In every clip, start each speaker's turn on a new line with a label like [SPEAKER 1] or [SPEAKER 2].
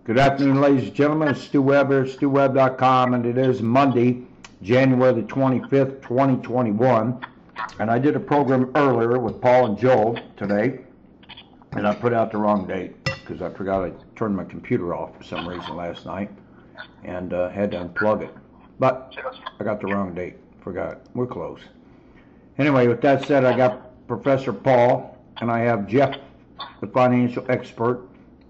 [SPEAKER 1] Good afternoon, ladies and gentlemen. It's Stu Webb, StuWebb.com, and it is Monday, January the 25th, 2021. And I did a program earlier with Paul and Joel today, and I put out the wrong date because I forgot I turned my computer off for some reason last night and had to unplug it. But I got the wrong date. Forgot. We're close. Anyway, with that said, I got Professor Paul, and I have Jeff, the financial expert.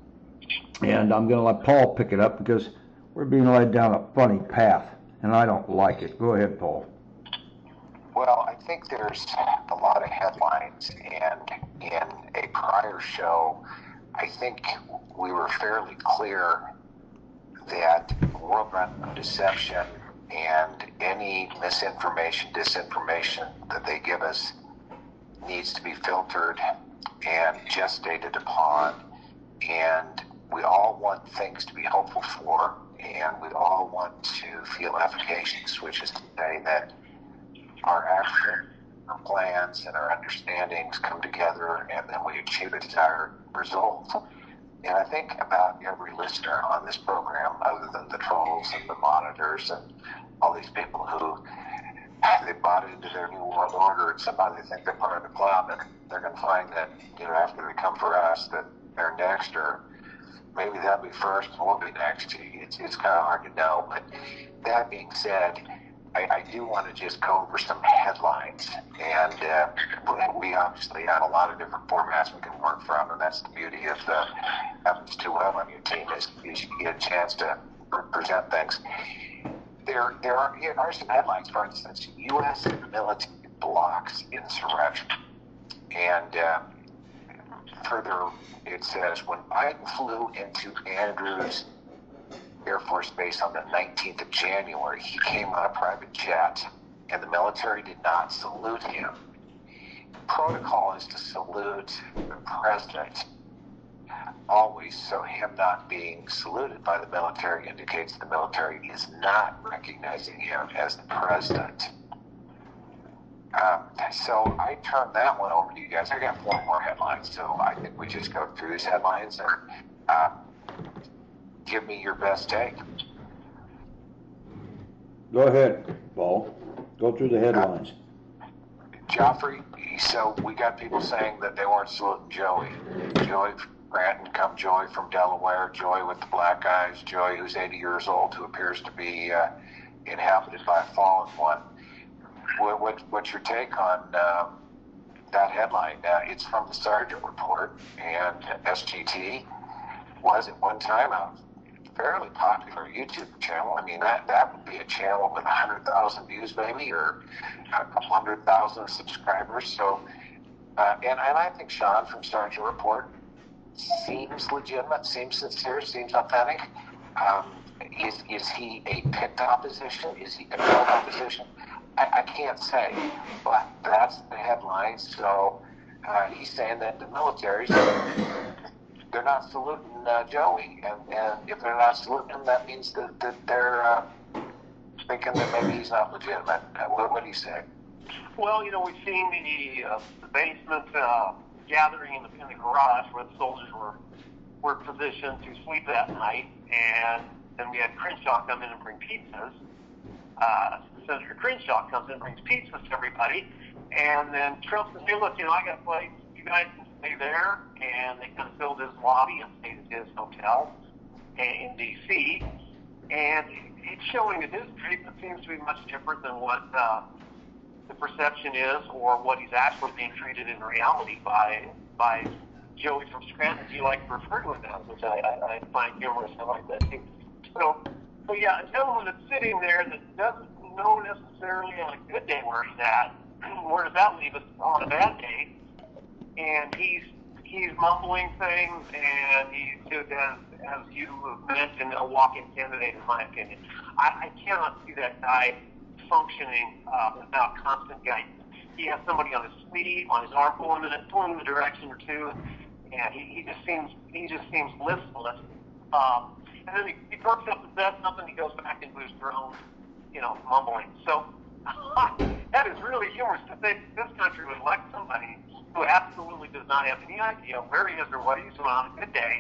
[SPEAKER 1] And I'm going to let Paul pick it up because we're being led down a funny path, and I don't like it. Go ahead, Paul.
[SPEAKER 2] Well, I think there's a lot of headlines, and in a prior show, I think we were fairly clear that world run deception and any misinformation, disinformation that they give us needs to be filtered and gestated upon, and we all want things to be hopeful for, and we all want to feel efficacious, which is to say that our action, our plans, and our understandings come together, and then we achieve a desired result. And I think about every listener on this program, other than the trolls and the monitors and all these people who they bought into their new world order, and somehow they think they're part of the club, and they're going to find that, after they come for us, that they're next, or maybe they'll be first and we'll be next. It's kind of hard to know. But that being said, I do want to just go over some headlines. And we obviously have a lot of different formats we can work from, and that's the beauty of having Stu Webb on your team is you get a chance to present things. Here are some headlines. For instance, U.S. military blocks insurrection. And further, it says, when Biden flew into Andrews Air Force Base on the 19th of January, he came on a private jet, and the military did not salute him. Protocol is to salute the president always, so him not being saluted by the military indicates the military is not recognizing him as the president. So I turned that one over to you guys. I got 4 more headlines, so I think we just go through these headlines and give me your best take.
[SPEAKER 1] Go ahead, Paul. Go through the headlines.
[SPEAKER 2] Joffrey, so we got people saying that they weren't saluting Joey. Joey from Granton, come Joey from Delaware, Joey with the black eyes, Joey who's 80 years old, who appears to be inhabited by a fallen one. What's your take on that headline? It's from the Sergeant Report, and SGT was at one time a fairly popular YouTube channel. I mean, that would be a channel with 100,000 views maybe, or a couple 100,000 subscribers. So, and I think Sean from Sergeant Report seems legitimate, seems sincere, seems authentic. Is he a picked opposition? Is he a controlled opposition? I can't say, but that's the headline. So he's saying that the military, they're not saluting Joey, and if they're not saluting him, that means that they're thinking that maybe he's not legitimate. What do you say?
[SPEAKER 3] Well, we've seen the basement gathering in the garage where the soldiers were positioned to sleep that night, and then we had Crenshaw come in and bring pizzas. Senator Crenshaw comes in and brings pizzas to everybody, and then Trump says, hey, look, I got a place, you guys can stay there, and they kind of filled his lobby and stayed at his hotel in D.C., and it's showing that his treatment seems to be much different than what the perception is, or what he's actually being treated in reality by Joey from Scranton, as you like to refer to him as, which I find humorous. I like that too. So yeah, a gentleman that's sitting there that doesn't know necessarily on a good day where he's at, where does that leave us on a bad day? And he's mumbling things, and he's, as you mentioned, a walk-in candidate, in my opinion. I cannot see that guy functioning without constant guidance. He has somebody on his sleeve, on his arm, pulling him in a direction or two, and he just seems listless. And then he perks up and says something, he goes back into his drone, mumbling. So that is really humorous to think this country would elect somebody who absolutely does not have any idea where he is or what he's doing on a good day,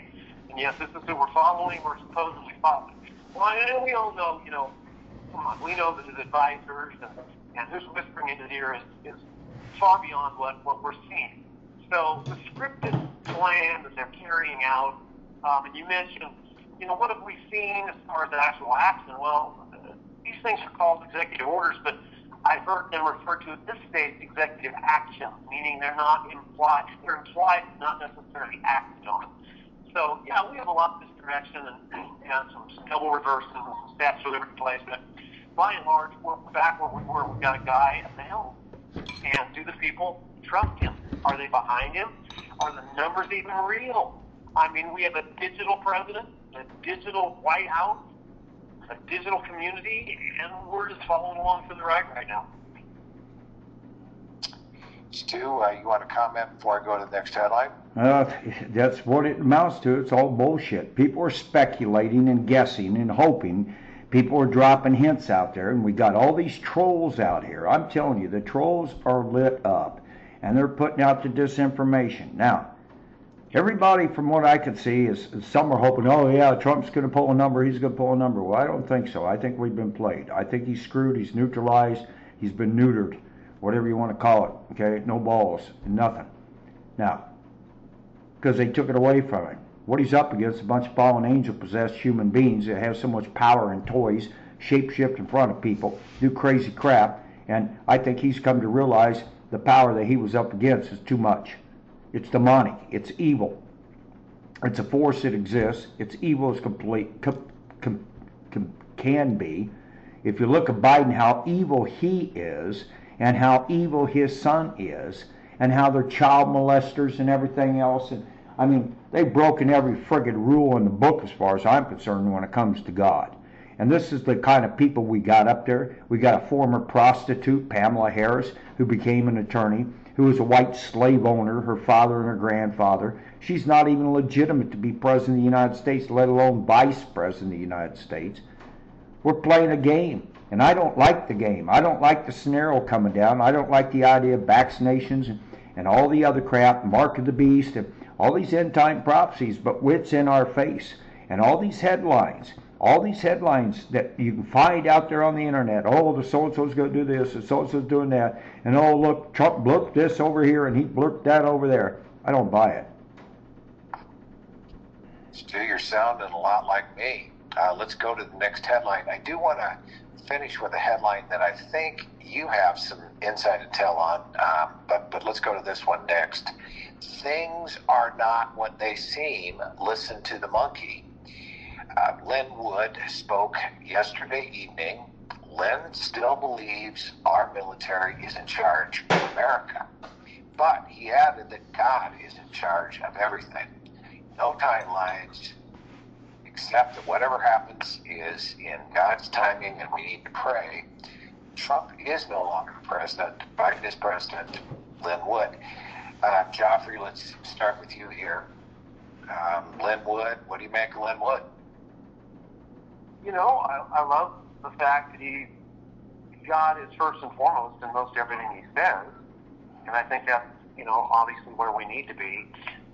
[SPEAKER 3] And yes, this is who we're following, we're supposedly following. Well, and we all know, come on, we know that his advisors and who's whispering into his ear is far beyond what we're seeing. So the scripted plan that they're carrying out, and you mentioned, what have we seen as far as actual action? Well, these things are called executive orders, but I've heard them referred to at this stage executive action, meaning they're not implied. They're implied, not necessarily acted on. So, yeah, we have a lot of misdirection and some double reverses and some statute of limitations, but by and large, we're back where we were. We've got a guy at the helm. And do the people trust him? Are they behind him? Are the numbers even real? I mean, we have a digital president, a digital White House, a digital community, and we're just following along for the ride right now.
[SPEAKER 2] Stu, you want to comment before I go to the next headline?
[SPEAKER 1] That's what it amounts to. It's all bullshit. People are speculating and guessing and hoping. People are dropping hints out there, and we got all these trolls out here. I'm telling you, the trolls are lit up, and they're putting out the disinformation. Now, everybody, from what I could see, is some are hoping, oh yeah, Trump's going to pull a number, he's going to pull a number. Well, I don't think so. I think we've been played. I think he's screwed, he's neutralized, he's been neutered, whatever you want to call it, okay? No balls, nothing. Now, because they took it away from him. What he's up against is a bunch of fallen angel-possessed human beings that have so much power and toys, shape-shift in front of people, do crazy crap, and I think he's come to realize the power that he was up against is too much. It's demonic. It's evil. It's a force that exists. It's evil as can be. If you look at Biden, how evil he is, and how evil his son is, and how they're child molesters and everything else, and I mean, they've broken every friggin' rule in the book as far as I'm concerned when it comes to God. And this is the kind of people we got up there. We got a former prostitute, Pamela Harris, who became an attorney, who was a white slave owner, her father and her grandfather. She's not even legitimate to be president of the United States, let alone vice president of the United States. We're playing a game, and I don't like the game. I don't like the scenario coming down. I don't like the idea of vaccinations and all the other crap, mark of the beast, and all these end-time prophecies, but what's in our face. And all these headlines that you can find out there on the internet. Oh, the so-and-so's going to do this, the so-and-so's doing that. And oh, look, Trump blurped this over here and he blurped that over there. I don't buy it.
[SPEAKER 2] Stu, you're sounding a lot like me. Let's go to the next headline. I do want to finish with a headline that I think you have some insight intel on, but let's go to this one next. Things are not what they seem. Listen to the monkey. Lynn Wood spoke yesterday evening. Lynn still believes our military is in charge of America. But he added that God is in charge of everything. No timelines, except that whatever happens is in God's timing, and we need to pray. Trump is no longer president. Biden is president. Lynn Wood. Joffrey, let's start with you here. Lynn Wood, what do you make of Lynn Wood?
[SPEAKER 3] I love the fact that God is first and foremost in most everything he says, and I think that's, obviously where we need to be.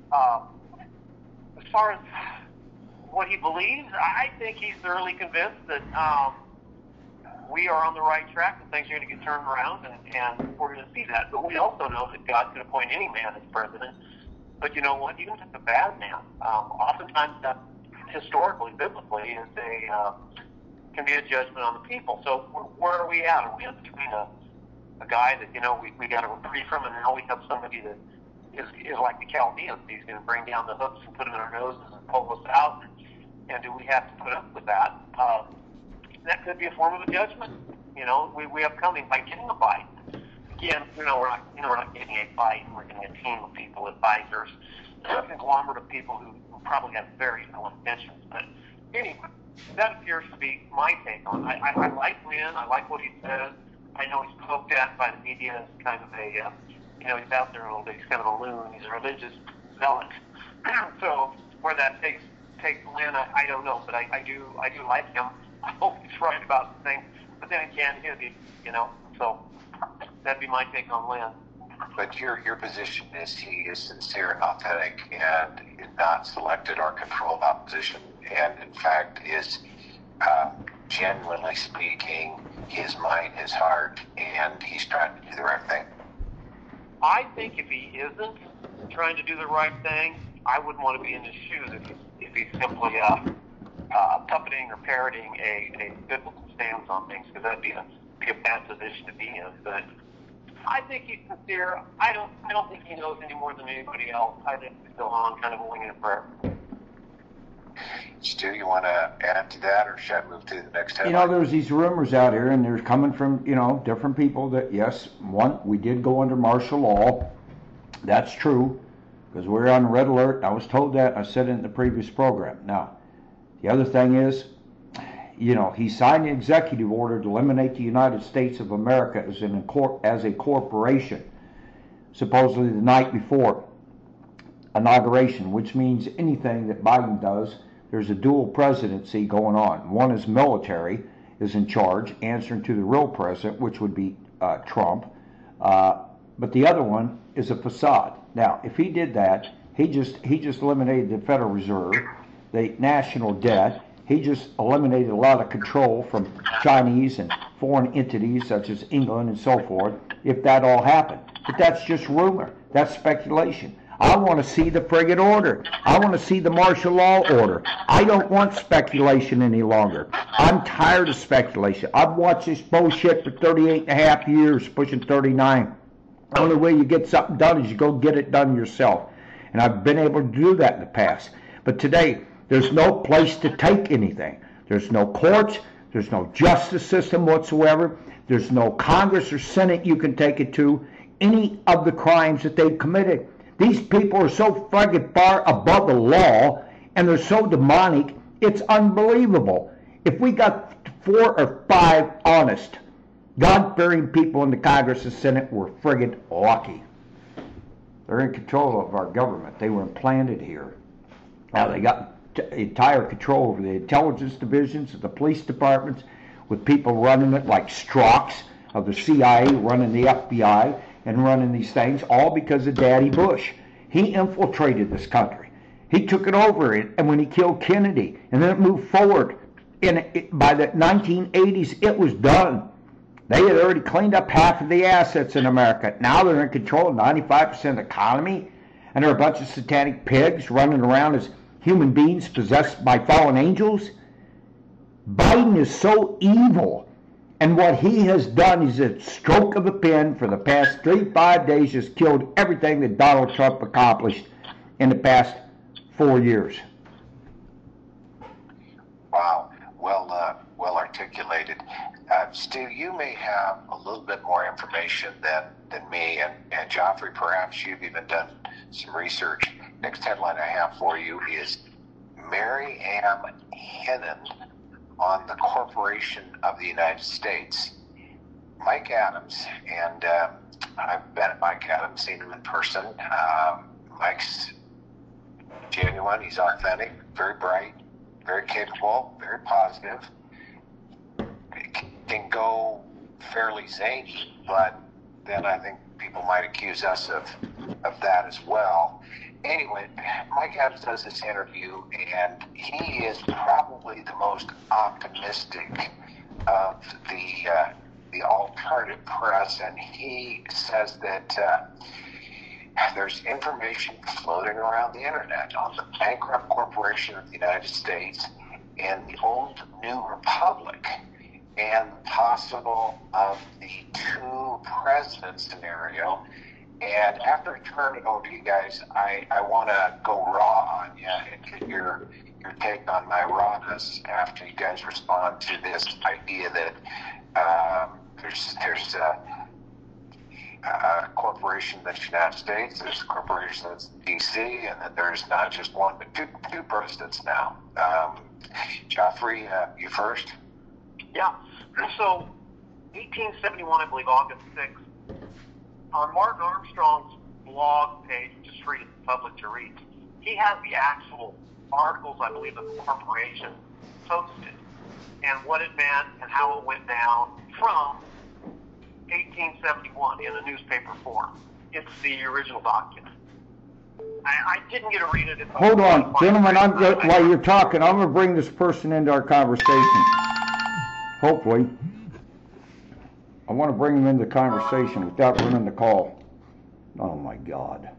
[SPEAKER 3] As far as what he believes, I think he's thoroughly convinced that we are on the right track and things are going to get turned around, and we're going to see that. But we also know that God can appoint any man as president. But you know what? Even if it's a bad man, oftentimes that historically, biblically, is can be a judgment on the people. So where are we at? Are we in between a guy that we got a reprieve from, and now we have somebody that is like the Chaldeans? He's going to bring down the hooks and put them in our noses and pull us out. And do we have to put up with that? That could be a form of a judgment. We have coming by getting a Biden. Again, we're not getting a Biden. We're getting a team of people, advisors, a conglomerate of people who probably have very ill intentions. But anyway, that appears to be my take on it. I like Lynn. I like what he says. I know he's poked at by the media as kind of a, he's out there a little bit. He's kind of a loon. He's a religious zealot. So where that takes Lynn, I don't know. But I do like him. I hope he's right about the thing. But then again, so that'd be my take on Lynn.
[SPEAKER 2] but your position is he is sincere and authentic and not selected or controlled opposition, and in fact is genuinely speaking his mind, his heart, and he's trying to do the right thing.
[SPEAKER 3] I think if he isn't trying to do the right thing, I wouldn't want to be in his shoes if he's simply puppeting or parroting a biblical stance on things, because that'd be a bad position to be in. But I think he's sincere. I don't think he knows any more than anybody else. I think he's still on kind of a wing and a prayer.
[SPEAKER 2] Stu, you want to add to that, or should I move to the next headline?
[SPEAKER 1] There's these rumors out here, and they're coming from, different people that, yes, one, we did go under martial law. That's true, because we're on red alert. I was told that. I said it in the previous program. Now, the other thing is, he signed an executive order to eliminate the United States of America as a corporation, supposedly the night before inauguration, which means anything that Biden does, there's a dual presidency going on. One is military, is in charge, answering to the real president, which would be Trump. But the other one is a facade. Now, if he did that, he just eliminated the Federal Reserve, the national debt. He just eliminated a lot of control from Chinese and foreign entities such as England and so forth, if that all happened. But that's just rumor. That's speculation. I want to see the friggin' order. I want to see the martial law order. I don't want speculation any longer. I'm tired of speculation. I've watched this bullshit for 38 and a half years, pushing 39. The only way you get something done is you go get it done yourself. And I've been able to do that in the past. But today, there's no place to take anything. There's no courts. There's no justice system whatsoever. There's no Congress or Senate you can take it to. Any of the crimes that they've committed. These people are so friggin' far above the law, and they're so demonic, it's unbelievable. If we got 4 or 5 honest, God-fearing people in the Congress and Senate, we're friggin' lucky. They're in control of our government. They were implanted here. Now they got entire control over the intelligence divisions of the police departments, with people running it like Strzok of the CIA, running the FBI, and running these things, all because of Daddy Bush. He infiltrated this country. He took it over, and when he killed Kennedy, and then it moved forward. By the 1980s, it was done. They had already cleaned up half of the assets in America. Now they're in control of 95% of the economy, and they're a bunch of satanic pigs running around as human beings possessed by fallen angels. Biden is so evil. And what he has done is a stroke of a pen for the past 3-5 days, just killed everything that Donald Trump accomplished in the past 4 years.
[SPEAKER 2] Wow, well articulated. Stu, you may have a little bit more information than me, and Joffrey, perhaps you've even done some research. Next headline I have for you is Mary Ann Hennon on the Corporation of the United States. Mike Adams, and I've met Mike Adams, seen him in person. Mike's genuine, he's authentic, very bright, very capable, very positive. Can go fairly zany, but then I think people might accuse us of that as well. Anyway, Mike Adams does this interview, and he is probably the most optimistic of the alternative press, and he says that there's information floating around the internet on the bankrupt corporation of the United States and the old New Republic, and possible of the 2 president scenario. And after I turn it over to you guys, I want to go raw on you and get your take on my rawness after you guys respond to this idea that there's a corporation that's the United States, there's a corporation that's D.C., and that there's not just one but two presidents now. Joffrey, you first.
[SPEAKER 3] Yeah. So, 1871, I believe, August 6th, on Martin Armstrong's blog page, which is free to the public to read, he has the actual articles, I believe, of the corporation posted, and what it meant and how it went down from 1871 in a newspaper form. It's the original document. I didn't get to read it.
[SPEAKER 1] Hold on, gentlemen, while you're talking, I'm going to bring this person into our conversation. Hopefully. I want to bring him into the conversation without running the call. Oh, my God.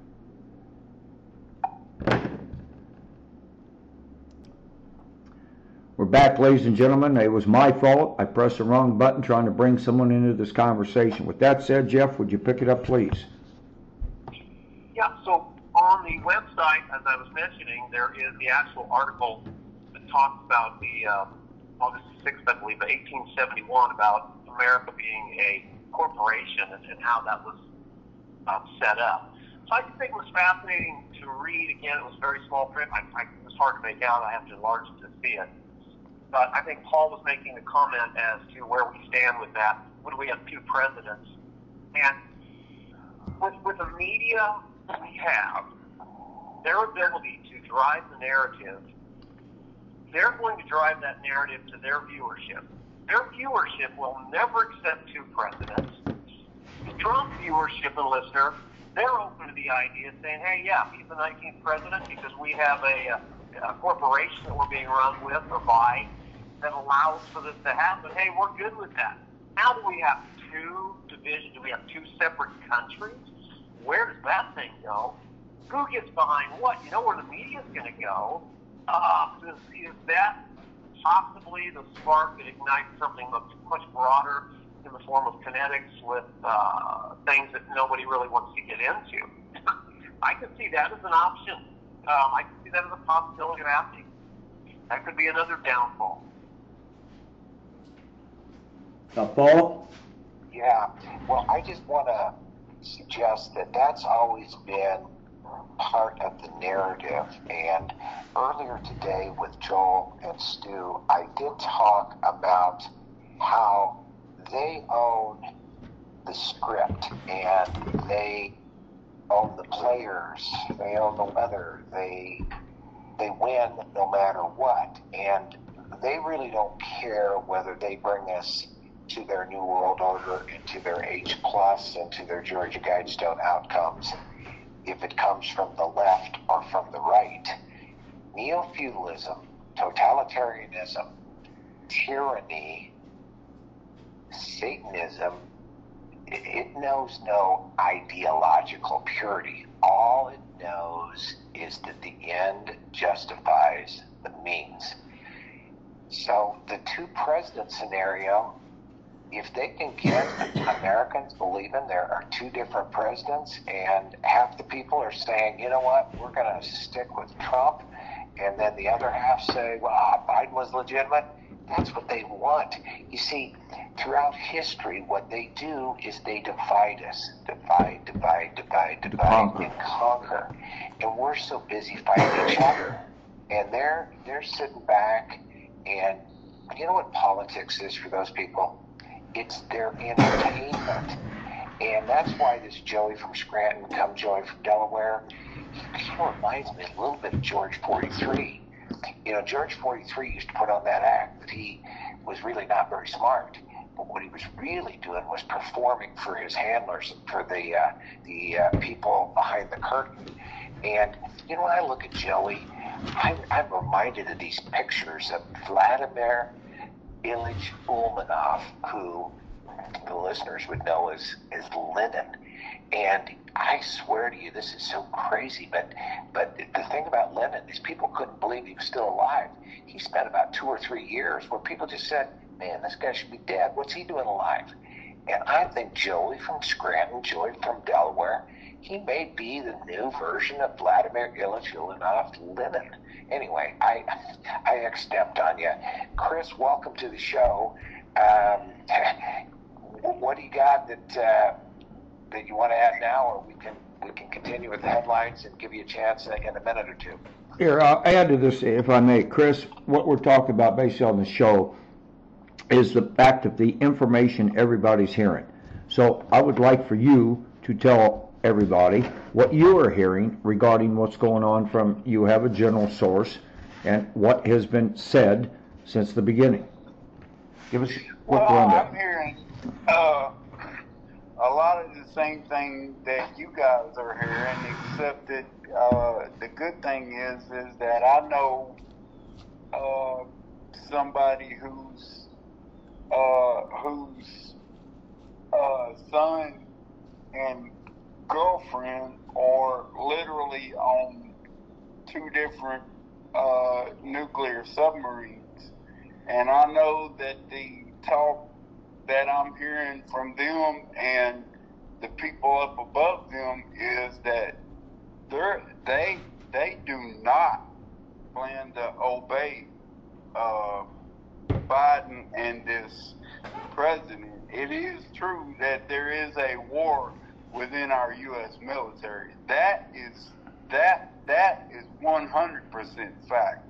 [SPEAKER 1] We're back, ladies and gentlemen. It was my fault. I pressed the wrong button trying to bring someone into this conversation. With that said, Jeff, would you pick it up, please?
[SPEAKER 3] Yeah, so on the website, as I was mentioning, there is the actual article that talks about the August 6th, I believe, 1871, about America being a corporation and how that was set up. So I just think it was fascinating to read. Again, it was very small print. It was hard to make out. I have to enlarge it to see it. But I think Paul was making a comment as to where we stand with that. Would we have two presidents? And with the media we have, their ability to drive the narrative, they're going to drive that narrative to their viewership. Their viewership will never accept two presidents. Trump's viewership and listener, they're open to the idea, saying, hey, yeah, he's the 19th president because we have a corporation that we're being run with or by that allows for this to happen. Hey, we're good with that. Now do we have two divisions? Do we have two separate countries? Where does that thing go? Who gets behind what? You know where the media's going to go? Is that possibly the spark that ignites something much broader in the form of kinetics with things that nobody really wants to get into? I could see that as an option. I could see that as a possibility of happening. That could be another downfall.
[SPEAKER 1] Paul?
[SPEAKER 2] Yeah, well, I just want to suggest that that's always been part of the narrative. And earlier today with Joel and Stu, I did talk about how they own the script and they own the players, they own the weather, they win no matter what. And they really don't care whether they bring us to their New World Order, into their H+, into their Georgia Guidestone outcomes, if it comes from the left or from the right. Neo-feudalism, totalitarianism, tyranny, Satanism, it knows no ideological purity. All it knows is that the end justifies the means. So the two president scenario, if they can get Americans believing there are two different presidents and half the people are saying, you know what, we're going to stick with Trump, and then the other half say, well, Biden was legitimate, that's what they want. You see, throughout history, what they do is they divide us. Divide, and conquer. And we're so busy fighting each other. And they're sitting back, and you know what politics is for those people? It's their entertainment. And that's why this Joey from Scranton, come Joey from Delaware, he reminds me a little bit of George 43. You know, George 43 used to put on that act that he was really not very smart. But what he was really doing was performing for his handlers and for the people behind the curtain. And, you know, when I look at Joey, I'm reminded of these pictures of Vladimir Ilyich Ulmanov, who the listeners would know as Lenin. And I swear to you, this is so crazy, but the thing about Lenin is people couldn't believe he was still alive. He spent about 2 or 3 years where people just said, man, this guy should be dead. What's he doing alive? And I think Joey from Scranton, Joey from Delaware, he may be the new version of Vladimir Ilyich Ulmanov, Lenin. Anyway, I extempt on you. Chris, welcome to the show. What do you got that you want to add now, or we can continue with the headlines and give you a chance in a minute or two?
[SPEAKER 1] Here, I'll add to this, if I may. Chris, what we're talking about basically on the show is the fact of the information everybody's hearing. So I would like for you to tell everybody what you are hearing regarding what's going on from, you have a general source, and what has been said since the beginning. Give us a quick rundown.
[SPEAKER 4] I'm hearing a lot of the same thing that you guys are hearing, except that the good thing is that I know somebody whose son and girlfriend are literally on two different nuclear submarines, and I know that the talk that I'm hearing from them and the people up above them is that they do not plan to obey Biden and this president. It is true that there is a war within our U.S. military. That is 100% fact.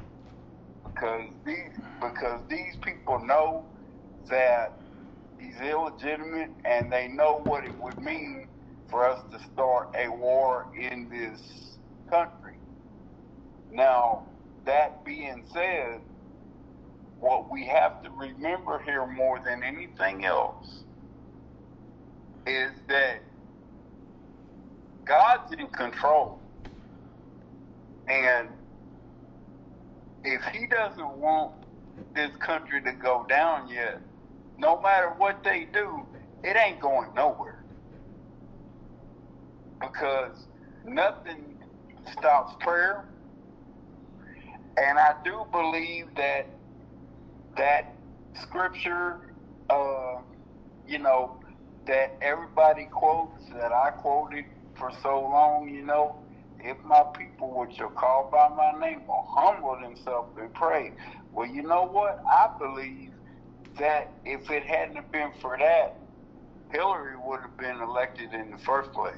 [SPEAKER 4] Because these people know that he's illegitimate, and they know what it would mean for us to start a war in this country. Now, that being said, what we have to remember here more than anything else is that God's in control. And if he doesn't want this country to go down yet, no matter what they do, it ain't going nowhere. Because nothing stops prayer. And I do believe that scripture, that everybody quotes, that I quoted for so long, if my people which are called by my name will humble themselves and pray. Well, you know what? I believe that if it hadn't have been for that, Hillary would have been elected in the first place.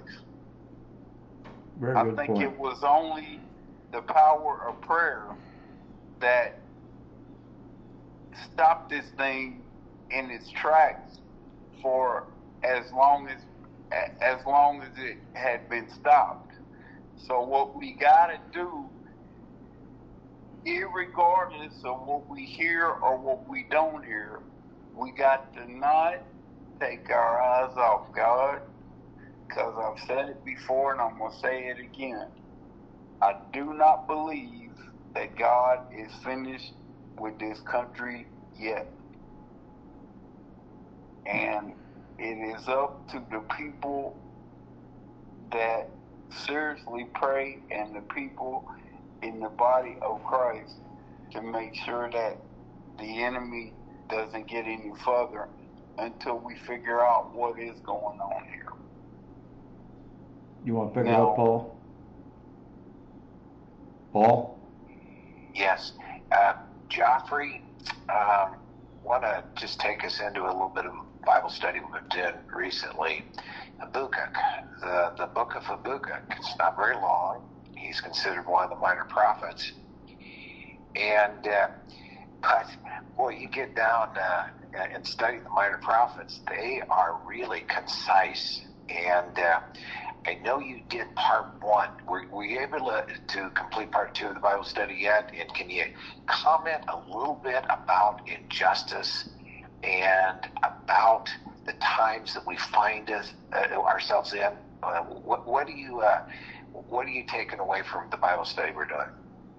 [SPEAKER 4] I think it was only the power of prayer that stopped this thing in its tracks for as long as it had been stopped. So what we got to do, irregardless of what we hear or what we don't hear, we got to not take our eyes off God, because I've said it before and I'm going to say it again. I do not believe that God is finished with this country yet. And it is up to the people that seriously pray and the people in the body of Christ to make sure that the enemy doesn't get any further until we figure out what is going on here.
[SPEAKER 1] You want to pick it up, Paul? Paul?
[SPEAKER 2] Yes. Joffrey, want to just take us into a little bit of Bible study we did recently. Habakkuk, the book of Habakkuk. It's not very long. He's considered one of the minor prophets. And, but, boy, you get down and study the minor prophets, they are really concise. And I know you did part one. Were you able to complete part two of the Bible study yet? And can you comment a little bit about injustice and about the times that we find ourselves in? What are you taking away from the Bible study we're doing?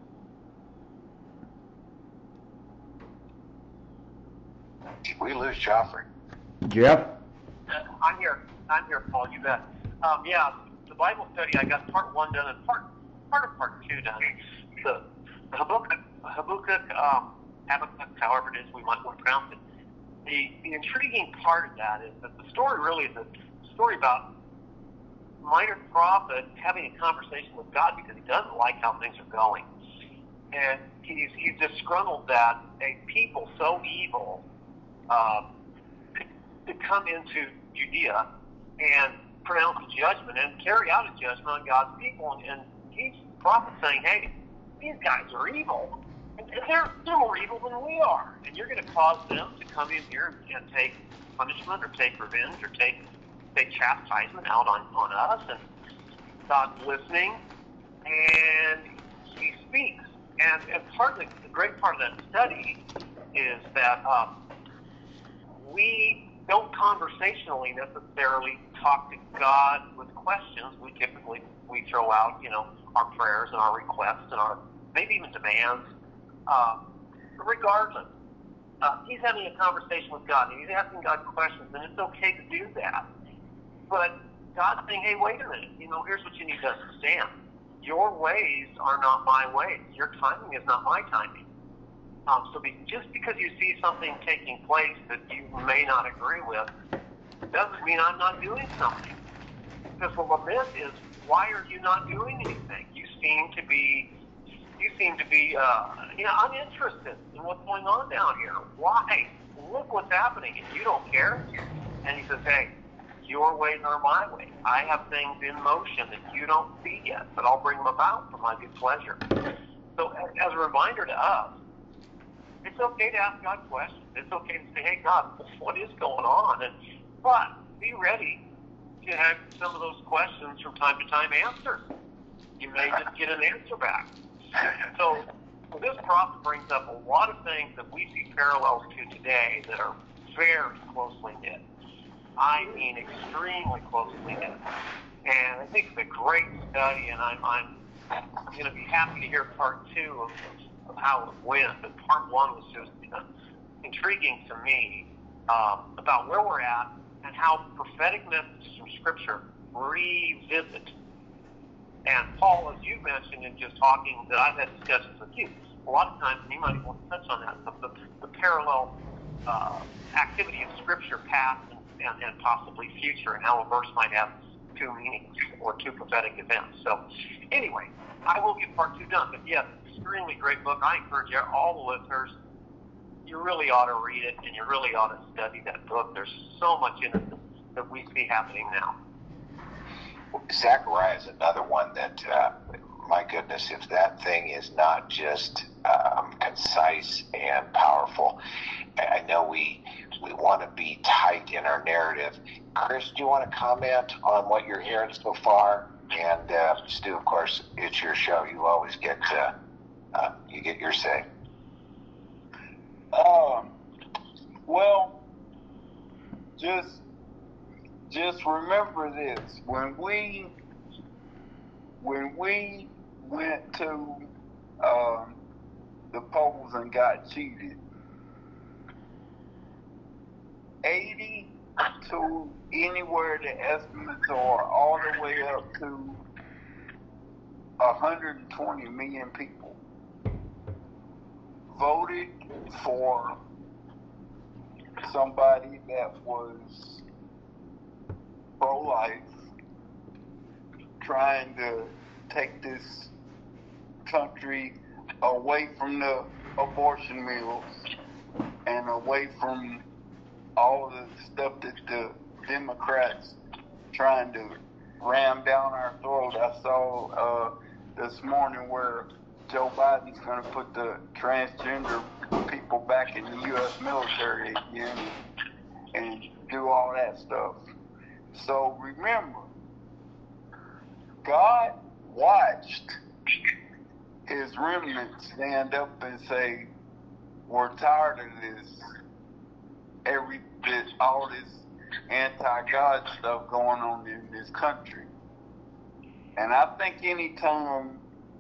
[SPEAKER 2] Did we lose Joffrey?
[SPEAKER 1] Jeff?
[SPEAKER 3] I'm here, Paul. You bet. The Bible study, I got part one done and part of part two done. The Habakkuk, however it is we might want to pronounce it. The intriguing part of that is that the story really is a story about a minor prophet having a conversation with God because he doesn't like how things are going. And he's disgruntled that a people so evil could come into Judea and pronounce a judgment and carry out a judgment on God's people. And he's the prophet saying, hey, these guys are evil. And they're more evil than we are. And you're going to cause them to come in here and take punishment or take revenge or take chastisement out on us. And God's listening, and he speaks. And part of the great part of that study is that we don't conversationally necessarily talk to God with questions. We throw out, our prayers and our requests and our maybe even demands. Regardless, he's having a conversation with God and he's asking God questions, and it's okay to do that. But God's saying, hey, wait a minute, here's what you need to understand. Your ways are not my ways. Your timing is not my timing. Just because you see something taking place that you may not agree with doesn't mean I'm not doing something. Because the lament is, why are you not doing anything? You seem to be uninterested in what's going on down here. Why? Look what's happening, and you don't care. And he says, hey, your ways are my ways. I have things in motion that you don't see yet, but I'll bring them about for my good pleasure. So as a reminder to us, it's okay to ask God questions. It's okay to say, hey, God, what is going on? But be ready to have some of those questions from time to time answered. You may just get an answer back. So this prophet brings up a lot of things that we see parallels to today that are very closely knit. I mean, extremely closely knit. And I think it's a great study, and I'm going to be happy to hear part two of how it went. But part one was just intriguing to me about where we're at and how prophetic messages from Scripture revisit. And Paul, as you mentioned in just talking, that I've had discussions with you, a lot of times, and you might want to touch on that, the parallel activity of Scripture, past and possibly future, and how a verse might have two meanings or two prophetic events. So anyway, I will get part two done. But yes, extremely great book. I encourage all the listeners, you really ought to read it, and you really ought to study that book. There's so much in it that we see happening now.
[SPEAKER 2] Zechariah is another one that, my goodness, if that thing is not just concise and powerful, I know we want to be tight in our narrative. Chris, do you want to comment on what you're hearing so far? And Stu, of course, it's your show. You always get you get your say.
[SPEAKER 4] Well, just remember this: when we went to the polls and got cheated, 80 to anywhere the estimates are all the way up to 120 million people voted for somebody that was pro-life, trying to take this country away from the abortion mills and away from all of the stuff that the Democrats trying to ram down our throat. I saw this morning where Joe Biden's going to put the transgender people back in the U.S. military again and do all that stuff. So remember, God watched his remnant stand up and say, we're tired of this, all this anti-God stuff going on in this country. And I think anytime,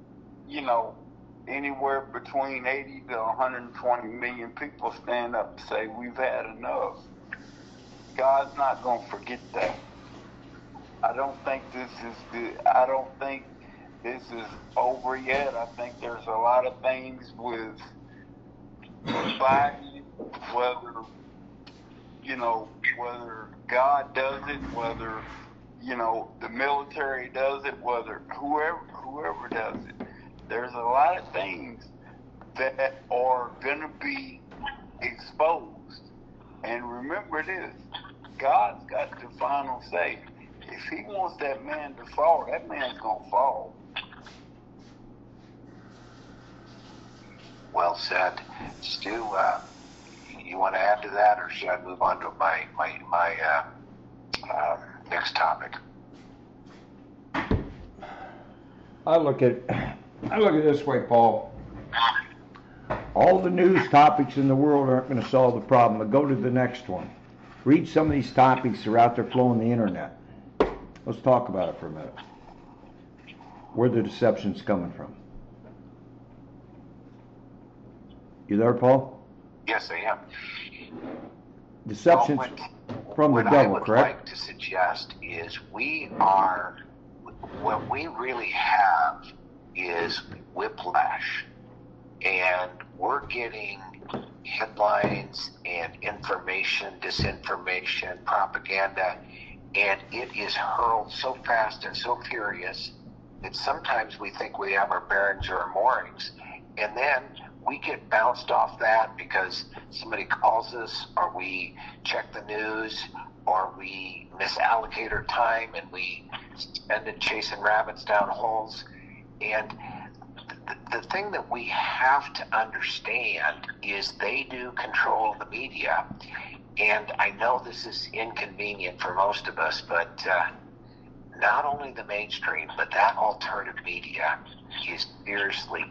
[SPEAKER 4] anywhere between 80 to 120 million people stand up and say, we've had enough, God's not going to forget that. I don't think this is over yet. I think there's a lot of things with Biden, whether God does it, whether, the military does it, whether whoever does it. There's a lot of things that are going to be exposed. And remember this, God's got the final say. If he wants that man to fall, that man's going to fall.
[SPEAKER 2] Well said. Stu, you want to add to that, or should I move on to my next topic?
[SPEAKER 1] I look at it this way, Paul. All the news topics in the world aren't going to solve the problem, but go to the next one. read some of these topics that are out there flowing the internet. Let's talk about it for a minute. Where the deception's coming from. You there, Paul?
[SPEAKER 2] Yes, I am.
[SPEAKER 1] Deception's from the devil, correct?
[SPEAKER 2] What I would like to suggest is what we really have is whiplash. And we're getting headlines and information, disinformation, propaganda, and it is hurled so fast and so furious that sometimes we think we have our bearings or our moorings, and then we get bounced off that because somebody calls us, or we check the news, or we misallocate our time and we spend it chasing rabbits down holes. And the thing that we have to understand is they do control the media. And I know this is inconvenient for most of us, but not only the mainstream, but that alternative media is seriously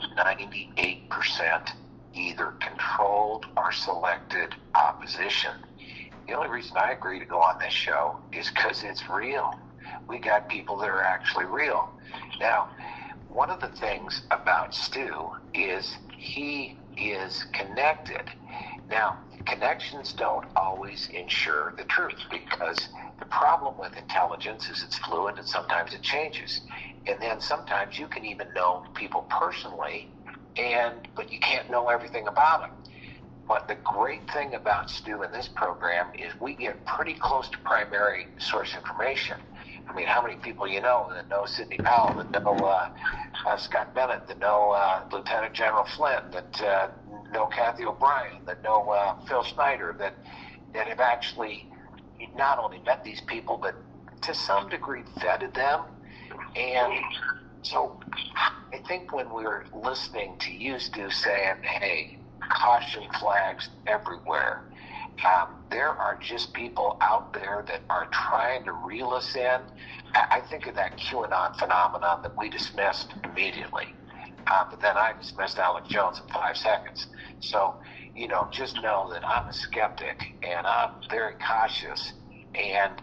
[SPEAKER 2] 98% either controlled or selected opposition. The only reason I agree to go on this show is because it's real. We got people that are actually real. Now, one of the things about Stu is he is connected. Now, connections don't always ensure the truth, because the problem with intelligence is it's fluid and sometimes it changes. And then sometimes you can even know people personally, but you can't know everything about them. But the great thing about Stu in this program is we get pretty close to primary source information. I mean, how many people you know that know Sidney Powell, that know Scott Bennett, that know Lieutenant General Flynn, that know Kathy O'Brien, that know Phil Schneider, that have actually not only met these people, but to some degree vetted them. And so I think when we're listening to you, Stu, saying, hey, caution flags everywhere, there are just people out there that are trying to reel us in. I think of that QAnon phenomenon that we dismissed immediately. But then I dismissed Alex Jones in 5 seconds. So, just know that I'm a skeptic and I'm very cautious. And,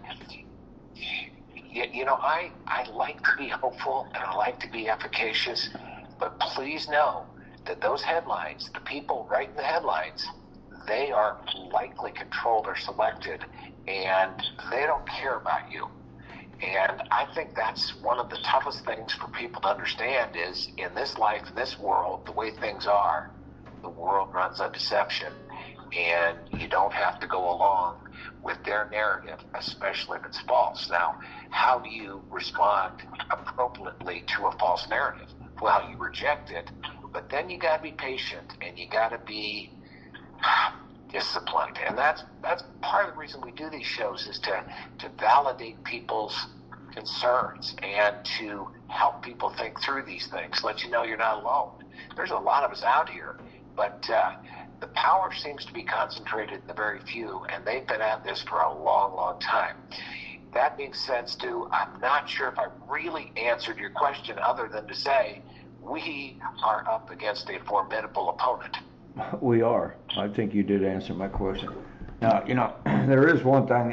[SPEAKER 2] I like to be hopeful and I like to be efficacious. But please know that those headlines, the people writing the headlines, they are likely controlled or selected, and they don't care about you. And I think that's one of the toughest things for people to understand is in this life, in this world, the way things are, the world runs on deception, and you don't have to go along with their narrative, especially if it's false. Now, how do you respond appropriately to a false narrative? Well, you reject it, but then you got to be patient and you got to be disciplined. And that's part of the reason we do these shows, is to validate people's concerns and to help people think through these things, let you know you're not alone. There's a lot of us out here, but the power seems to be concentrated in the very few, and they've been at this for a long, long time. That being said, Stu, I'm not sure if I really answered your question other than to say we are up against a formidable opponent.
[SPEAKER 1] We are. I think you did answer my question. Now, there is one thing.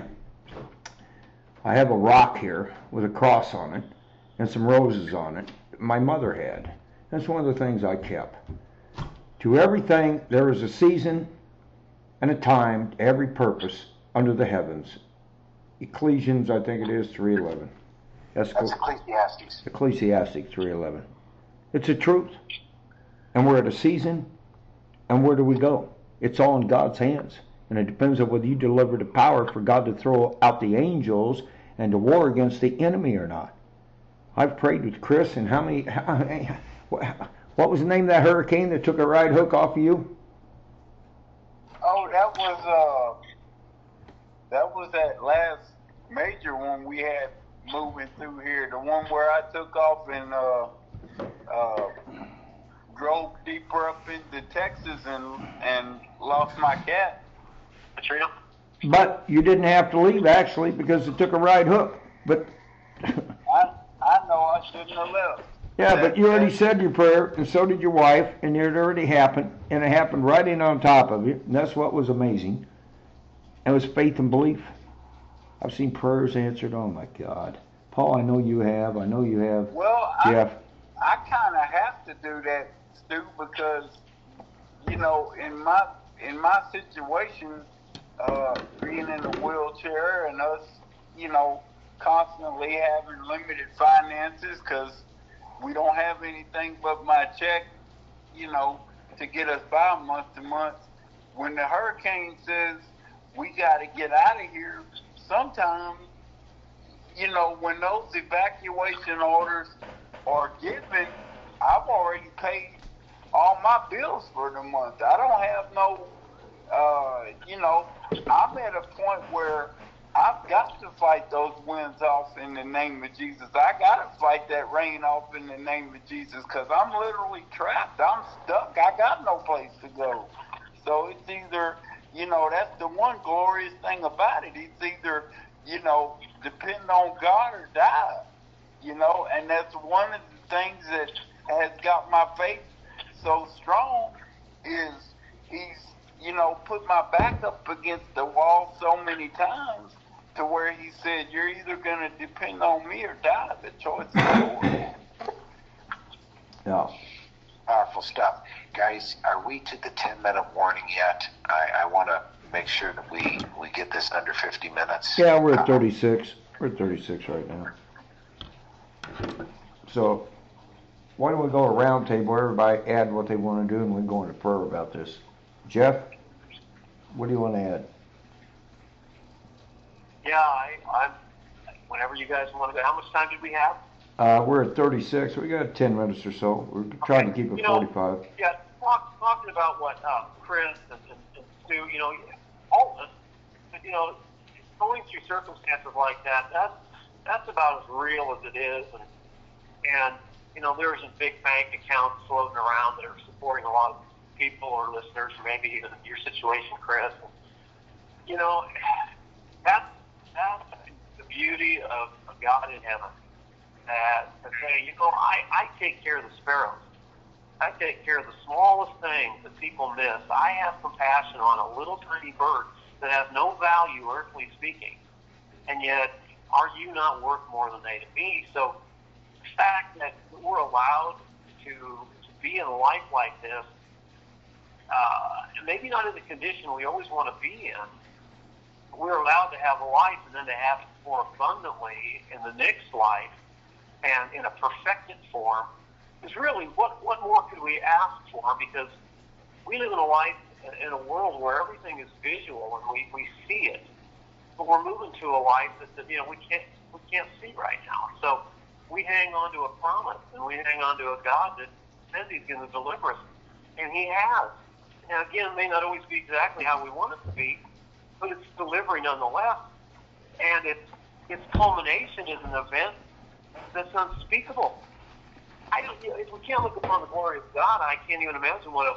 [SPEAKER 1] I have a rock here with a cross on it and some roses on it. My mother had. That's one of the things I kept. To everything, there is a season and a time to every purpose under the heavens. Ecclesiastes, I think it is, 3:11.
[SPEAKER 2] That's Ecclesiastes.
[SPEAKER 1] Ecclesiastes 3:11. It's a truth. And we're at a season, and where do we go? It's all in God's hands. And it depends on whether you deliver the power for God to throw out the angels and to war against the enemy or not. I've prayed with Chris, and what was the name of that hurricane that took a right hook off of you?
[SPEAKER 4] Oh, that was that last major one we had moving through here. The one where I took off and drove deeper up into Texas and lost my cat.
[SPEAKER 3] Katrina?
[SPEAKER 1] But you didn't have to leave, actually, because it took a right hook. But
[SPEAKER 4] I know I shouldn't have left.
[SPEAKER 1] Yeah, but you already said your prayer, and so did your wife, and it already happened, and it happened right in on top of you, and that's what was amazing. It was faith and belief. I've seen prayers answered. Oh my God, Paul, I know you have. I know you have.
[SPEAKER 4] Well,
[SPEAKER 1] Jeff.
[SPEAKER 4] I kind of have to do that, Stu, because you know, in my situation, being in a wheelchair and us, you know, constantly having limited finances because we don't have anything but my check, you know, to get us by month to month. When the hurricane says we got to get out of here, sometimes, you know, when those evacuation orders are given, I've already paid all my bills for the month. I don't have no, you know, I'm at a point where I've got to fight those winds off in the name of Jesus. I got to fight that rain off in the name of Jesus because I'm literally trapped. I'm stuck. I got no place to go. So it's either, you know, that's the one glorious thing about it. It's either, you know, depend on God or die, you know, and that's one of the things that has got my faith so strong is he's, you know, put my back up against the wall so many times to where he said, you're either going to depend on me or die. The choice is yours.
[SPEAKER 1] Yeah.
[SPEAKER 2] Powerful stuff. Guys, are we to the 10-minute warning yet? I want to make sure that we get this under 50 minutes.
[SPEAKER 1] Yeah, we're at 36. We're at 36 right now. So why don't we go a round table, everybody add what they want to do, and we go into prayer about this. Jeff, what do you want to add?
[SPEAKER 3] Yeah, I'm. Whenever you guys want to go. How much time did we have?
[SPEAKER 1] We're at 36. We got 10 minutes or so. We're trying to keep it 45.
[SPEAKER 3] Yeah, talking about what Chris and Stu, you know, all of us, you know, going through circumstances like that, that's about as real as it is. And you know, there isn't big bank accounts floating around that are supporting a lot of people or listeners, or maybe even your situation, Chris. And, you know, that's the beauty of God in heaven. That to say, you know, I take care of the sparrows. I take care of the smallest things that people miss. I have compassion on a little tiny bird that has no value, earthly speaking. And yet, are you not worth more than they to me? So the fact that we're allowed to be in a life like this, maybe not in the condition we always want to be in, we're allowed to have a life and then to have it more abundantly in the next life and in a perfected form is really what more could we ask for? Because we live in a life, in a world where everything is visual and we see it, but we're moving to a life that you know we can't see right now. So we hang on to a promise and we hang on to a God that says He's going to deliver us, and He has. Now again, it may not always be exactly how we want it to be, but it's delivery nonetheless, and its culmination is an event that's unspeakable. If we can't look upon the glory of God, I can't even imagine what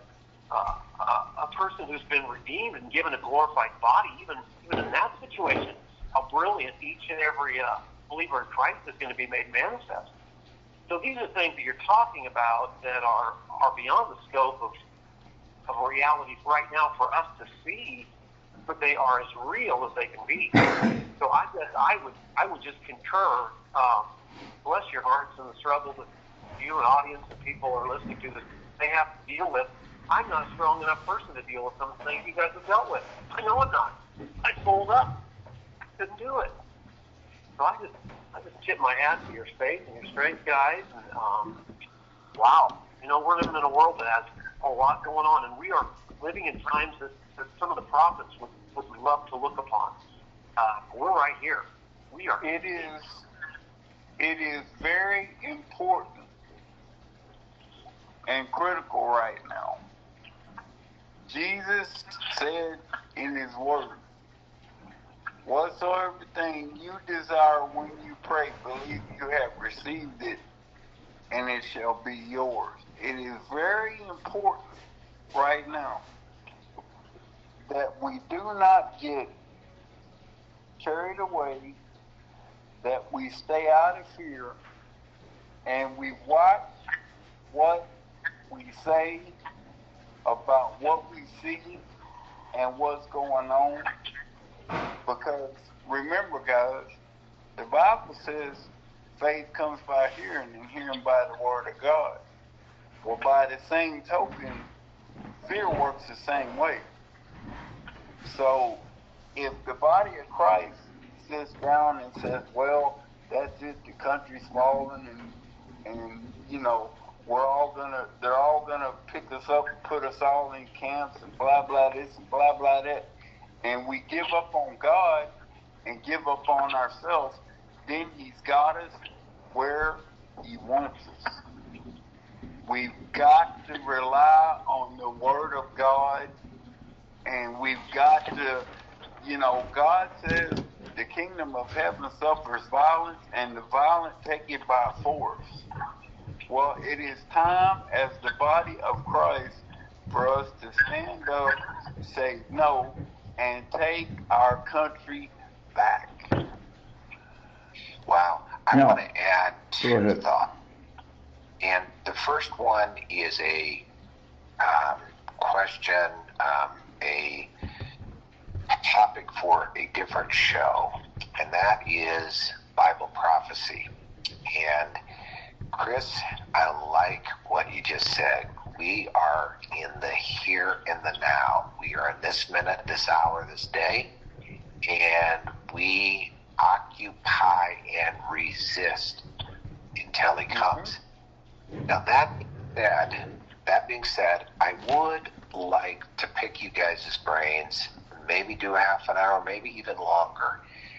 [SPEAKER 3] a person who's been redeemed and given a glorified body, even in that situation, how brilliant each and every believer in Christ is going to be made manifest. So these are things that you're talking about that are beyond the scope of realities right now for us to see, but they are as real as they can be. So I guess I would just concur. Bless your hearts in the struggle that you and audience and people are listening to that they have to deal with. I'm not a strong enough person to deal with some of the things you guys have dealt with. I know I'm not. I fold up. Couldn't do it. So I just tip my hat to your faith and your strength, guys. And wow, you know, we're living in a world that has a lot going on, and we are living in times that some of the prophets would love to look upon. We're right here. We are.
[SPEAKER 4] It is very important and critical right now. Jesus said in His Word, whatsoever thing you desire when you pray, believe you have received it, and it shall be yours. It is very important right now that we do not get carried away, that we stay out of fear, and we watch what we say about what we see, and what's going on. Because remember, guys, the Bible says faith comes by hearing and hearing by the word of God. Well, by the same token, fear works the same way. So if the body of Christ sits down and says, well, that's it, the country's falling and you know, they're all gonna pick us up and put us all in camps and blah blah this and blah blah that, and we give up on God and give up on ourselves, then he's got us where he wants us. We've got to rely on the word of God, and we've got to, you know, God says the kingdom of heaven suffers violence, and the violent take it by force. Well, it is time as the body of Christ for us to stand up, say no, and take our country back.
[SPEAKER 2] Wow. I want to add to the thought. And the first one is a question, a topic for a different show, and that is Bible prophecy. And Chris, I like what you just said. We are in the here and the now. We are in this minute, this hour, this day, and we occupy and resist until he comes. Now that being said, I would like to pick you guys' brains, maybe do a half an hour, maybe even longer.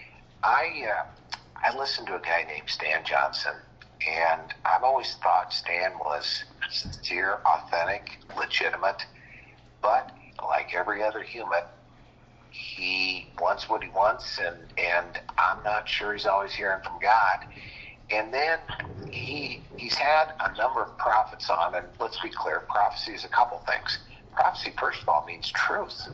[SPEAKER 2] I listened to a guy named Stan Johnson, and I've always thought Stan was sincere, authentic, legitimate, but like every other human, he wants what he wants, and I'm not sure he's always hearing from God. And then he's had a number of prophets on, and let's be clear, prophecy is a couple things. Prophecy, first of all, means truth.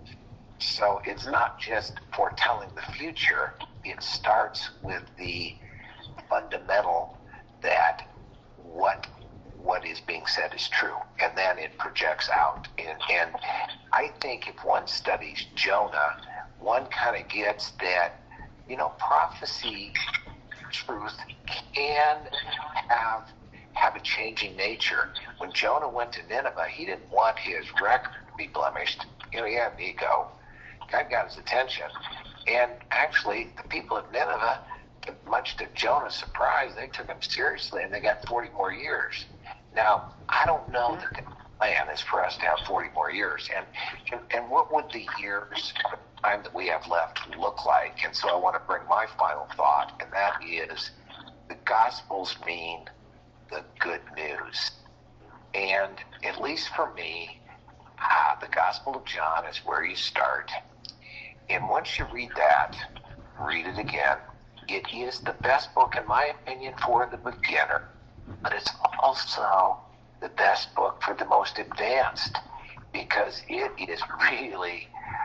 [SPEAKER 2] So it's not just foretelling the future. It starts with the fundamental that what is being said is true, and then it projects out. And I think if one studies Jonah, one kind of gets that, you know, prophecy, truth can have a changing nature. When Jonah went to Nineveh, he didn't want his record to be blemished. You know, he had an ego. God got his attention. And actually, the people of Nineveh, much to Jonah's surprise, they took him seriously, and they got 40 more years. Now, I don't know that the plan is for us to have 40 more years. And what would the years, the time that we have left, look like? And so I want to bring my final thought, and that is the Gospels mean the good news. And at least for me, the Gospel of John is where you start. And once you read that, read it again. It is the best book, in my opinion, for the beginner, but it's also the best book for the most advanced, because it is really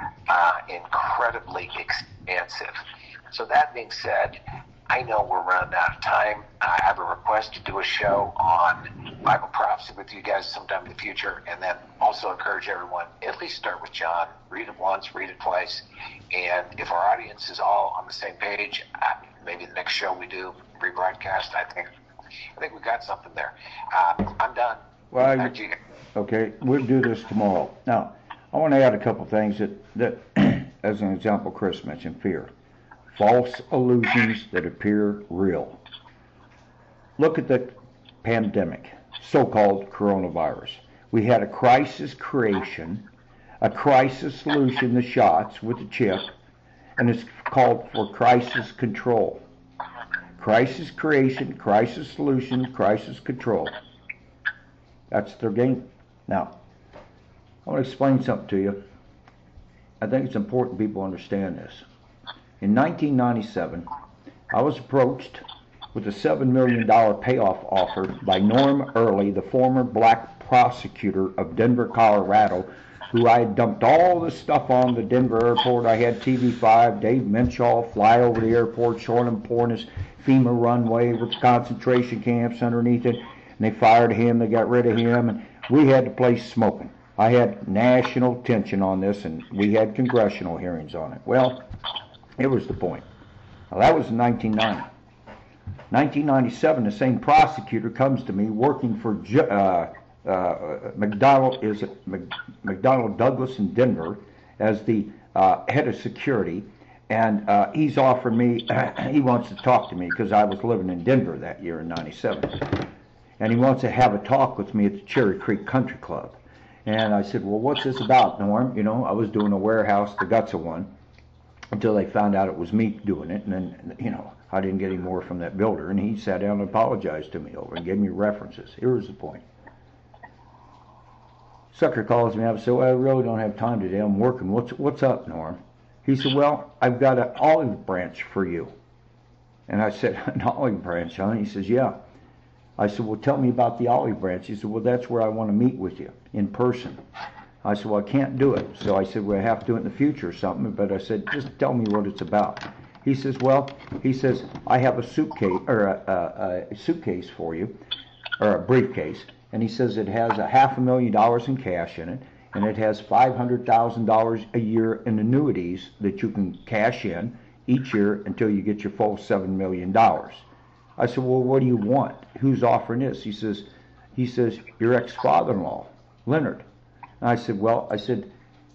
[SPEAKER 2] incredibly expansive. So that being said, I know we're running out of time. I have a request to do a show on Bible prophecy with you guys sometime in the future, and then also encourage everyone, at least start with John. Read it once, read it twice, and if our audience is all on the same page, maybe the next show we do, rebroadcast, I think we got something there. I'm done.
[SPEAKER 1] Well, okay, we'll do this tomorrow. Now, I want to add a couple things that as an example, Chris mentioned, fear. False illusions that appear real. Look at the pandemic, so-called coronavirus. We had a crisis creation, a crisis solution, the shots with the chip, and it's called for crisis control. Crisis creation, crisis solution, crisis control. That's their game. Now, I want to explain something to you. I think it's important people understand this. In 1997, I was approached with a $7 million payoff offer by Norm Early, the former black prosecutor of Denver, Colorado, who I had dumped all this stuff on the Denver airport. I had TV5, Dave Minshaw fly over the airport, showing him pouring his FEMA runway with concentration camps underneath it. And they fired him, they got rid of him, and we had the place smoking. I had national attention on this, and we had congressional hearings on it. Well, here was the point. Now, that was in 1990. 1997, the same prosecutor comes to me working for McDonnell Douglas in Denver as the head of security, and he's offering me, he wants to talk to me because I was living in Denver that year in 97, and he wants to have a talk with me at the Cherry Creek Country Club. And I said, well, what's this about, Norm? You know, I was doing a warehouse, the guts of one, until they found out it was me doing it, and then, you know, I didn't get any more from that builder, and he sat down and apologized to me over and gave me references. Here was the point. Sucker calls me up and said, well, I really don't have time today. I'm working. What's up, Norm? He said, well, I've got an olive branch for you. And I said, an olive branch, huh? He says, yeah. I said, well, tell me about the olive branch. He said, well, that's where I want to meet with you in person. I said, well, I can't do it. So I said, well, I have to do it in the future or something. But I said, just tell me what it's about. He says, well, I have a suitcase or a suitcase for you, or a briefcase. And he says it has $500,000 in cash in it, and it has $500,000 a year in annuities that you can cash in each year until you get your full $7 million. I said, well, what do you want? Who's offering this? He says, your ex-father-in-law, Leonard. And I said,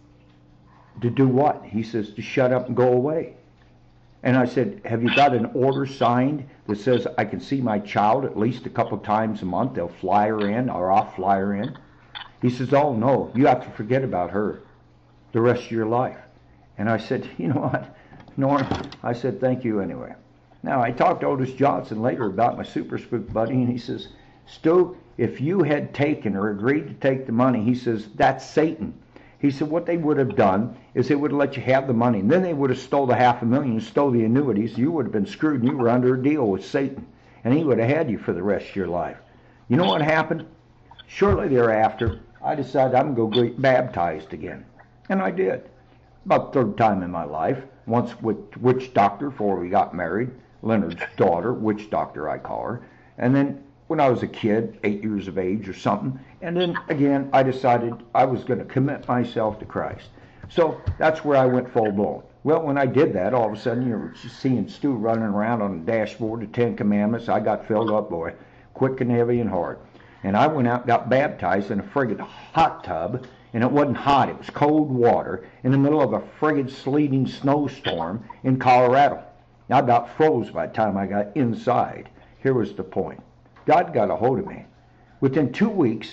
[SPEAKER 1] to do what? He says, to shut up and go away. And I said, have you got an order signed that says I can see my child at least a couple times a month? They'll fly her in, or I'll fly her in. He says, oh, no, you have to forget about her the rest of your life. And I said, you know what, Norm? I said, thank you anyway. Now, I talked to Otis Johnson later about my super spook buddy, and he says, Stu, if you had taken or agreed to take the money, he says, that's Satan. He said, what they would have done is they would have let you have the money, and then they would have stole the $500,000 and stole the annuities. You would have been screwed, and you were under a deal with Satan, and he would have had you for the rest of your life. You know what happened? Shortly thereafter, I decided I'm going to go get baptized again, and I did. About the third time in my life, once with witch doctor before we got married, Leonard's daughter, witch doctor I call her, and then when I was a kid, 8 years of age or something, and then again I decided I was going to commit myself to Christ. So that's where I went full blown. Well, when I did that, all of a sudden you're seeing Stu running around on the dashboard, the Ten Commandments. I got filled up, boy, quick and heavy and hard. And I went out and got baptized in a friggin' hot tub, and it wasn't hot, it was cold water, in the middle of a friggin' sleeting snowstorm in Colorado. I about froze by the time I got inside. Here was the point. God got a hold of me. Within 2 weeks,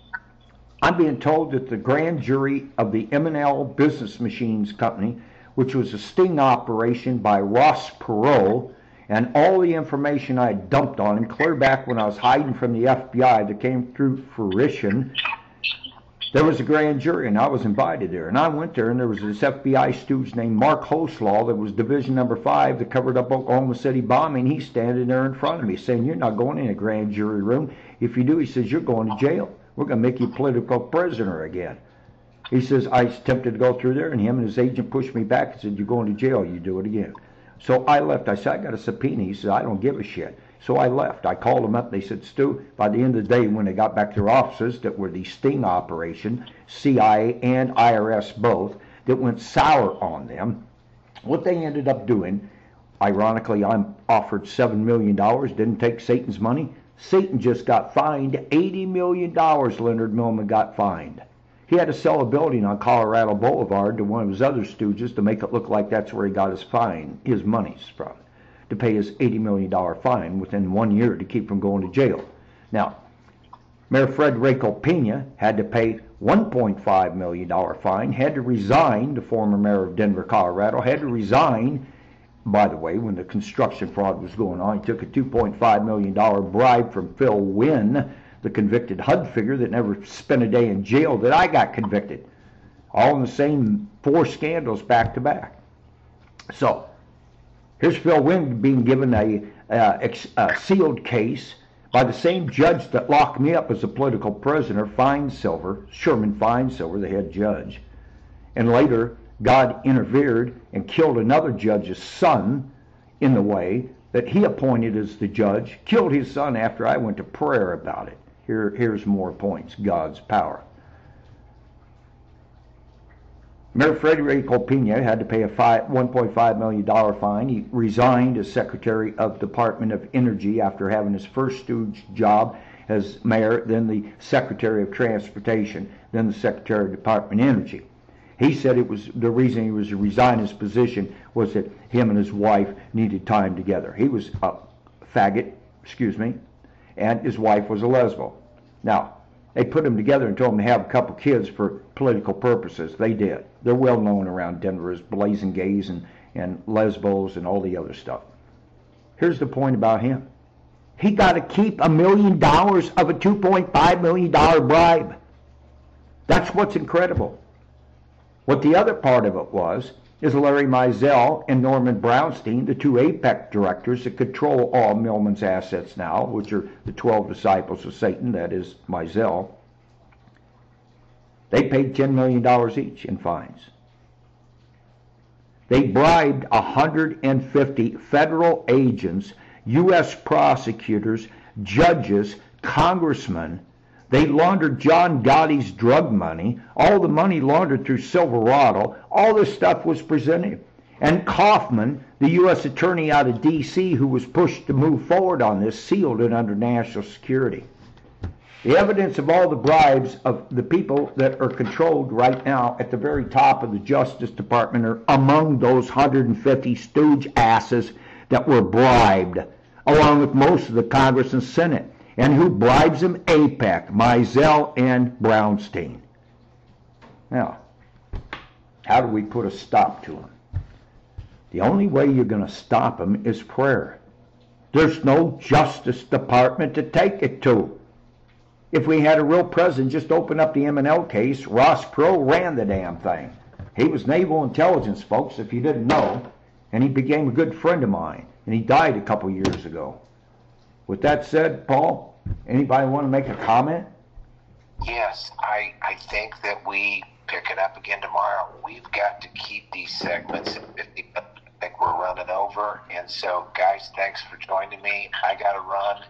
[SPEAKER 1] I'm being told that the grand jury of the M&L Business Machines Company, which was a sting operation by Ross Perot, and all the information I had dumped on him clear back when I was hiding from the FBI that came through fruition, there was a grand jury, and I was invited there. And I went there, and there was this FBI stooge named Mark Hoslaw that was Division Number 5 that covered up Oklahoma City bombing. He's standing there in front of me saying, you're not going in a grand jury room. If you do, he says, you're going to jail. We're going to make you a political prisoner again. He says, I was tempted to go through there, and him and his agent pushed me back and said, you're going to jail. You do it again. So I left. I said, I got a subpoena. He said, I don't give a shit. So I left. I called them up. They said, Stu, by the end of the day, when they got back to their offices that were the sting operation, CIA and IRS both, that went sour on them, what they ended up doing, ironically, I'm offered $7 million, didn't take Satan's money. Satan just got fined $80 million. Leonard Millman got fined. He had to sell a building on Colorado Boulevard to one of his other stooges to make it look like that's where he got his fine, his monies from, to pay his $80 million fine within 1 year to keep from going to jail. Now, Mayor Federico Pena had to pay $1.5 million fine, had to resign, the former mayor of Denver, Colorado, had to resign. By the way, when the construction fraud was going on, he took a $2.5 million bribe from Phil Wynn, the convicted HUD figure that never spent a day in jail, that I got convicted. All in the same 4 scandals back to back. So, here's Phil Wynn being given a sealed case by the same judge that locked me up as a political prisoner, Sherman Feinsilver, the head judge. And later, God interfered and killed another judge's son in the way that he appointed as the judge, killed his son after I went to prayer about it. Here's more points, God's power. Mayor Federico Pena had to pay a $1.5 million fine. He resigned as Secretary of Department of Energy after having his first stooge job as mayor, then the Secretary of Transportation, then the Secretary of Department of Energy. He said it was the reason he was resigning his position was that him and his wife needed time together. He was a faggot, and his wife was a lesbo. Now, they put them together and told them to have a couple kids for political purposes. They did. They're well known around Denver as blazing gays and lesbos and all the other stuff. Here's the point about him. He got to keep $1 million of a $2.5 million bribe. That's what's incredible. What the other part of it was is Larry Mizell and Norman Brownstein, the two APEC directors that control all Millman's assets now, which are the 12 disciples of Satan, that is Mizell. They paid $10 million each in fines. They bribed 150 federal agents, U.S. prosecutors, judges, congressmen. They laundered John Gotti's drug money, all the money laundered through Silverado. All this stuff was presented. And Kaufman, the U.S. attorney out of D.C., who was pushed to move forward on this, sealed it under national security. The evidence of all the bribes of the people that are controlled right now at the very top of the Justice Department are among those 150 stooge asses that were bribed, along with most of the Congress and Senate. And who bribes them? APEC, Mizell, and Brownstein. Now, how do we put a stop to them? The only way you're going to stop them is prayer. There's no Justice Department to take it to. If we had a real president, just open up the M&L case. Ross Perot ran the damn thing. He was naval intelligence, folks, if you didn't know, and he became a good friend of mine, and he died a couple years ago. With that said, Paul, anybody want to make a comment?
[SPEAKER 2] Yes, I think that we pick it up again tomorrow. We've got to keep these segments at 50 minutes. I think we're running over. And so, guys, thanks for joining me. I got to run.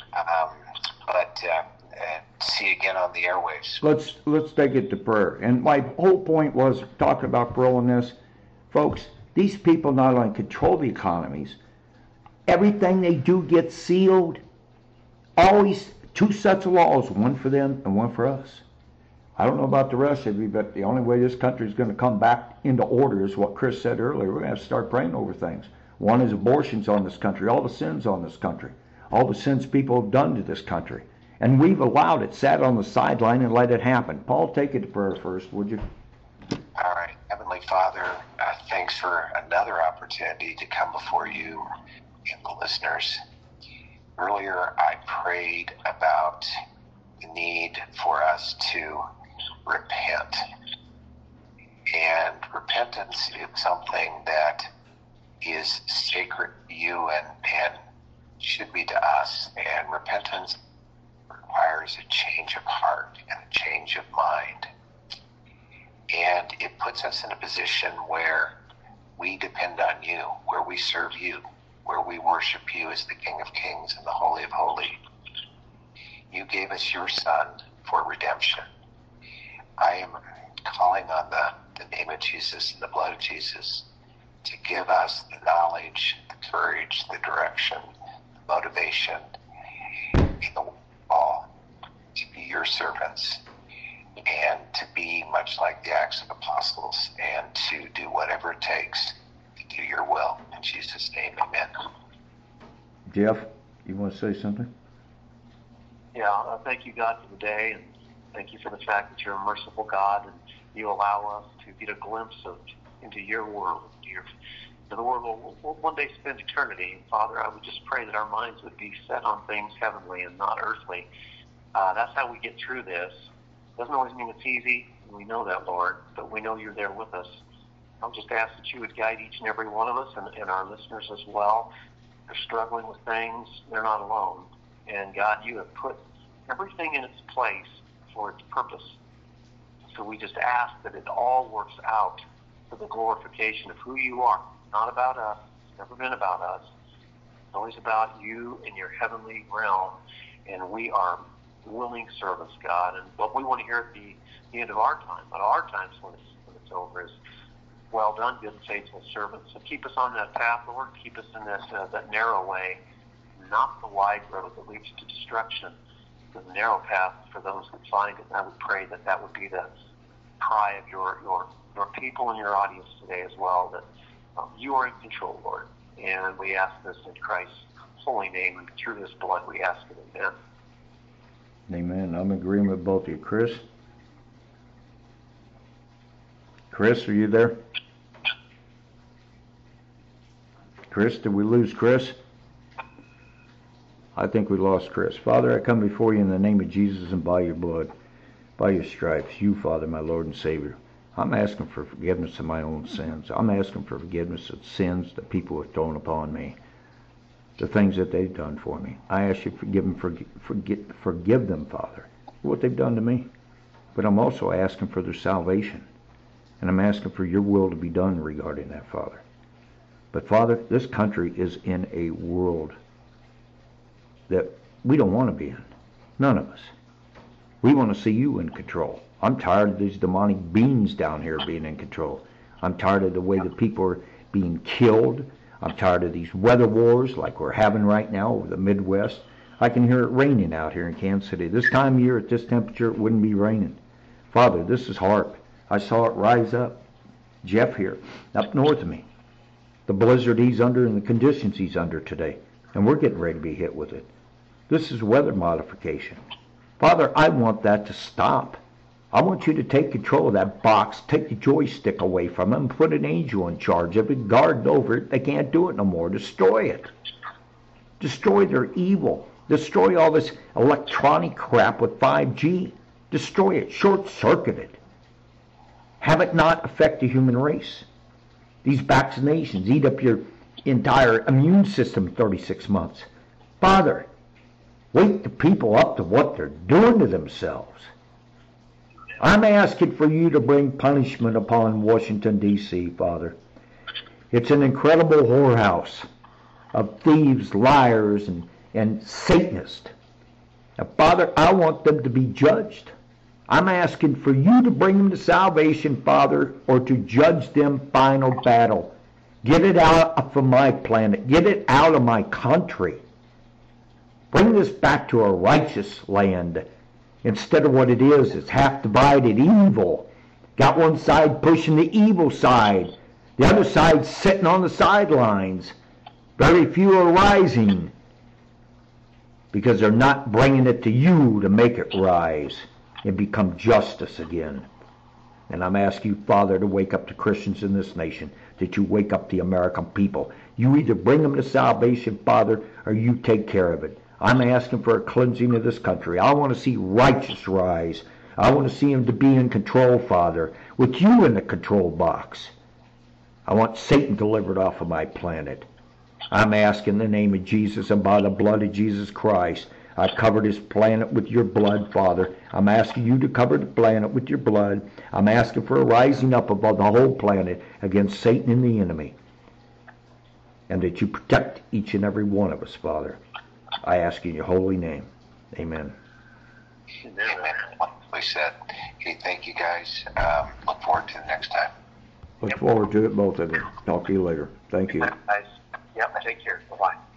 [SPEAKER 2] But see you again on the airwaves.
[SPEAKER 1] Let's take it to prayer. And my whole point was talking about parole in this. Folks, these people not only control the economies, everything they do gets sealed. Always two sets of laws, one for them and one for us. I don't know about the rest of you, but the only way this country is going to come back into order is what Chris said earlier. We're going to have to start praying over things. One is abortions on this country, all the sins on this country, all the sins people have done to this country. And we've allowed it, sat on the sideline and let it happen. Paul, take it to prayer first, would you?
[SPEAKER 2] All right. Heavenly Father, thanks for another opportunity to come before you and the listeners. Earlier, I prayed about the need for us to repent. And repentance is something that is sacred to you and should be to us. And repentance requires a change of heart and a change of mind. And it puts us in a position where we depend on you, where we serve you, where we worship you as the King of Kings and the Holy of Holies. You gave us your Son for redemption. I am calling on the name of Jesus and the blood of Jesus to give us the knowledge, the courage, the direction, the motivation, and the all to be your servants and to be much like the Acts of Apostles and to do whatever it takes to do your will. In Jesus' name, amen.
[SPEAKER 1] Jeff, you want to say something?
[SPEAKER 3] Yeah, thank you, God, for the day, and thank you for the fact that you're a merciful God and you allow us to get a glimpse into your world. The world will one day spend eternity. And Father, I would just pray that our minds would be set on things heavenly and not earthly. That's how we get through this. Doesn't always mean it's easy, and we know that, Lord, but we know you're there with us. I'll just ask that you would guide each and every one of us and our listeners as well. They're struggling with things. They're not alone. And God, you have put everything in its place for its purpose. So we just ask that it all works out for the glorification of who you are. Not about us. It's never been about us. It's always about you and your heavenly realm. And we are willing servants, God. And what we want to hear at the end of our time, but our time's when it's over is, well done, good and faithful servant. So keep us on that path, Lord. Keep us in that narrow way, not the wide road that leads to destruction, but the narrow path for those that find it. And I would pray that would be the cry of your people and your audience today as well, that you are in control, Lord. And we ask this in Christ's holy name, and through this blood we ask it. Amen.
[SPEAKER 1] Amen. I'm agreeing with both of you. Chris? Chris, are you there? Chris, did we lose Chris? I think we lost Chris. Father, I come before you in the name of Jesus and by your blood, by your stripes, you, Father, my Lord and Savior. I'm asking for forgiveness of my own sins. I'm asking for forgiveness of sins that people have thrown upon me, the things that they've done for me. I ask you to forgive them, Father, for what they've done to me. But I'm also asking for their salvation, and I'm asking for your will to be done regarding that, Father. But, Father, this country is in a world that we don't want to be in. None of us. We want to see you in control. I'm tired of these demonic beings down here being in control. I'm tired of the way that people are being killed. I'm tired of these weather wars like we're having right now over the Midwest. I can hear it raining out here in Kansas City. This time of year at this temperature, it wouldn't be raining. Father, this is hard. I saw it rise up. Jeff here, up north of me. The blizzard he's under and the conditions he's under today. And we're getting ready to be hit with it. This is weather modification. Father, I want that to stop. I want you to take control of that box, take the joystick away from them, put an angel in charge of it, guard over it. They can't do it no more. Destroy it. Destroy their evil. Destroy all this electronic crap with 5G. Destroy it. Short-circuit it. Have it not affect the human race. These vaccinations eat up your entire immune system in 36 months. Father, wake the people up to what they're doing to themselves. I'm asking for you to bring punishment upon Washington, D.C., Father. It's an incredible whorehouse of thieves, liars, and Satanists. Now, Father, I want them to be judged. I'm asking for you to bring them to salvation, Father, or to judge them final battle. Get it out from my planet. Get it out of my country. Bring this back to a righteous land. Instead of what it is, it's half divided evil. Got one side pushing the evil side. The other side sitting on the sidelines. Very few are rising because they're not bringing it to you to make it rise and become justice again. And I'm asking you, Father, to wake up the Christians in this nation, that you wake up the American people. You either bring them to salvation, Father, or you take care of it. I'm asking for a cleansing of this country. I want to see righteous rise. I want to see him to be in control, Father, with you in the control box. I want Satan delivered off of my planet. I'm asking in the name of Jesus and by the blood of Jesus Christ. I covered this planet with your blood, Father. I'm asking you to cover the planet with your blood. I'm asking for a rising up above the whole planet against Satan and the enemy. And that you protect each and every one of us, Father. I ask in your holy name. Amen.
[SPEAKER 2] Amen. Like we said, hey, thank you guys. Look forward to the next time.
[SPEAKER 1] Look forward to it, both of you. Talk to you later. Thank you.
[SPEAKER 3] Guys, yep, take care. Bye-bye.